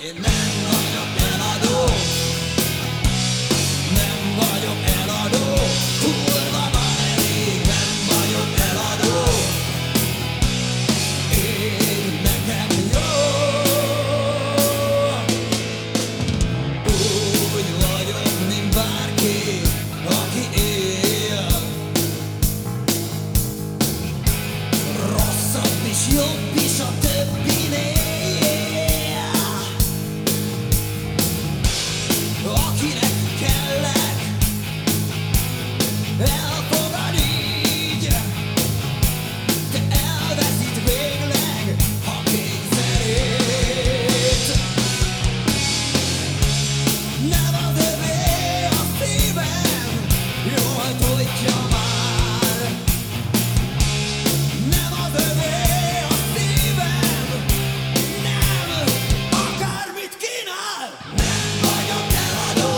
Én nem vagyok eladó, nem vagyok eladó, kurva van elég, nem vagyok eladó. Én nekem jó, úgy vagyok, mint bárki, aki él. Rosszabb is, jobb is a többinél. Akinek kellek, elfogad így, de elveszít végleg, ha kényszerít. Nem az övé a szívem, jól tudja már. Nem az övé a szívem, nem, akármit kínál. Nem vagyok eladó,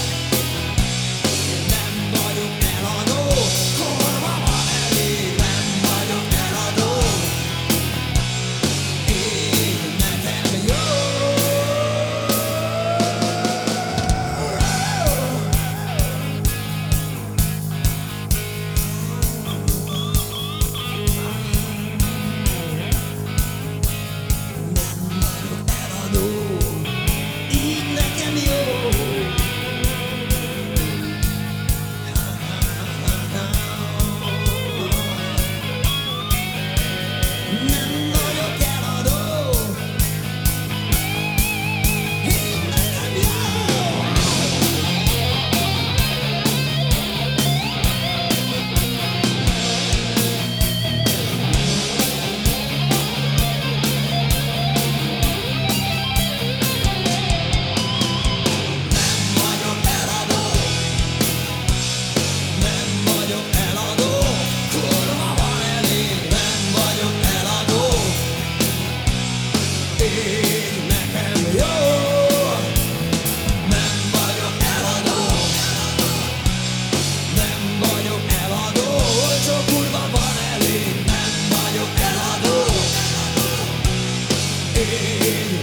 nem vagyok eladó, kurva van elég, nem vagyok eladó. Én nekem jó. Így nekem jó. Nem vagyok eladó. Így nekem jó. Nem vagyok eladó, kurva van elég, nem vagyok eladó. Így nekem jó. Nem vagyok eladó, nem vagyok eladó, olcsó kurva van elég, nem vagyok eladó. Így